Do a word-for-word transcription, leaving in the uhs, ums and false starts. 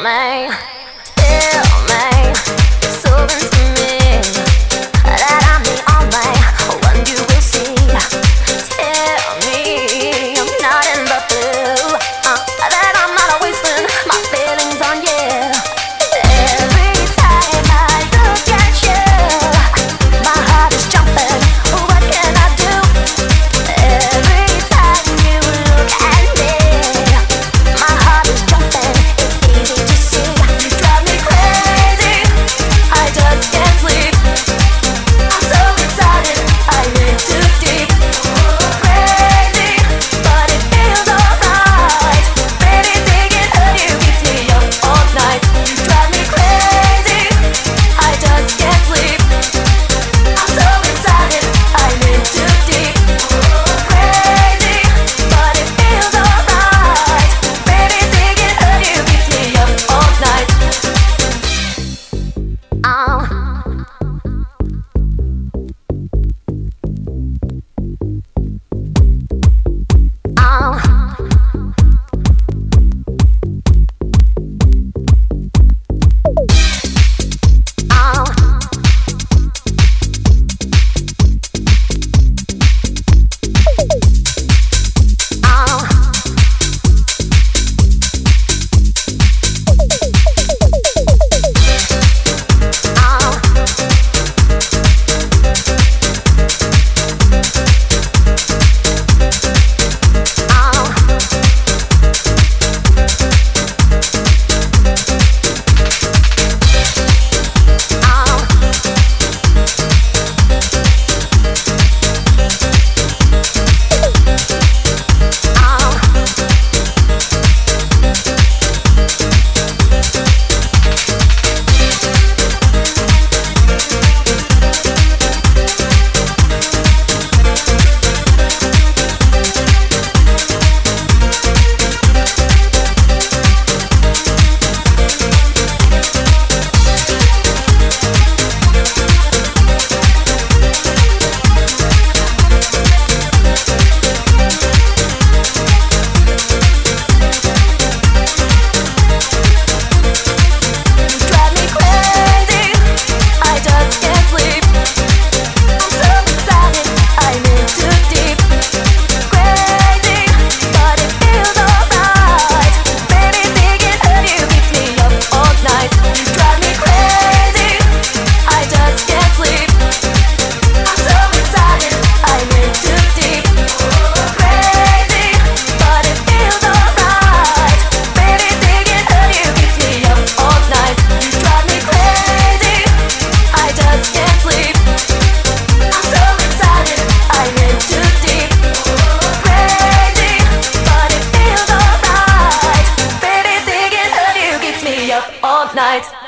me, tell me, so into me that I'm the only one you will see. Tell me I'm not in the blue, uh, that I'm not wasting my feelings on you. Every time I look at you, my heart is jumping. What can I do? Every time you look at me, my heart is jumping. It's easy to see. You drive me crazy. I just can't sleep. I'm so excited. I'm in too deep. Crazy, but it feels alright. Anything can hurt you, keeps me up all night. You drive me crazy. I just can't sleep. I'm so excited. I'm in too deep. Crazy, but it feels alright. Anything can hurt you, keeps me up all night. Oh. All night.